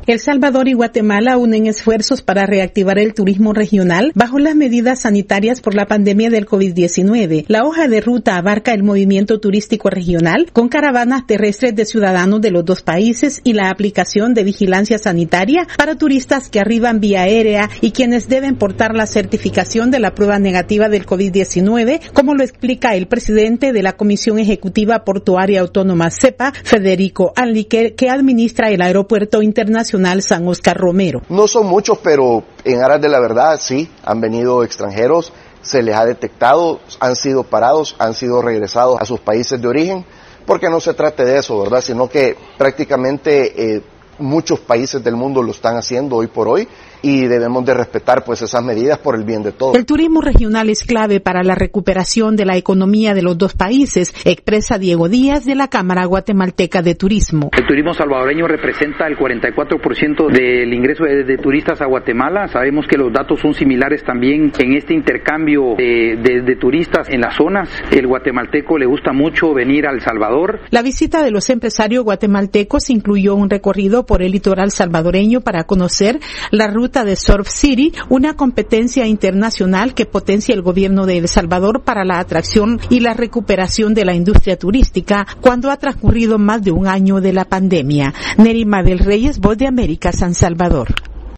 El Salvador y Guatemala unen esfuerzos para reactivar el turismo regional bajo las medidas sanitarias por la pandemia del COVID-19. La hoja de ruta abarca el movimiento turístico regional con caravanas terrestres de ciudadanos de los dos países y la aplicación de vigilancia sanitaria para turistas que arriban vía aérea y quienes deben portar la certificación de la prueba negativa del COVID-19, como lo explica el presidente de la Comisión Ejecutiva Portuaria Autónoma CEPA, Federico Anliker, que administra el Aeropuerto Internacional San Oscar Romero. No son muchos, pero en aras de la verdad sí, han venido extranjeros, se les ha detectado, han sido parados, han sido regresados a sus países de origen, porque no se trate de eso, ¿verdad? Sino que prácticamente muchos países del mundo lo están haciendo hoy por hoy y debemos de respetar pues esas medidas por el bien de todos. El turismo regional es clave para la recuperación de la economía de los dos países, expresa Diego Díaz de la Cámara Guatemalteca de Turismo. El turismo salvadoreño representa el 44% del ingreso de turistas a Guatemala. Sabemos que los datos son similares también en este intercambio de turistas en las zonas. El guatemalteco le gusta mucho venir a El Salvador. La visita de los empresarios guatemaltecos incluyó un recorrido por el litoral salvadoreño para conocer la ruta de Surf City, una competencia internacional que potencia el gobierno de El Salvador para la atracción y la recuperación de la industria turística cuando ha transcurrido más de un año de la pandemia. Nerima del Reyes, Voz de América, San Salvador.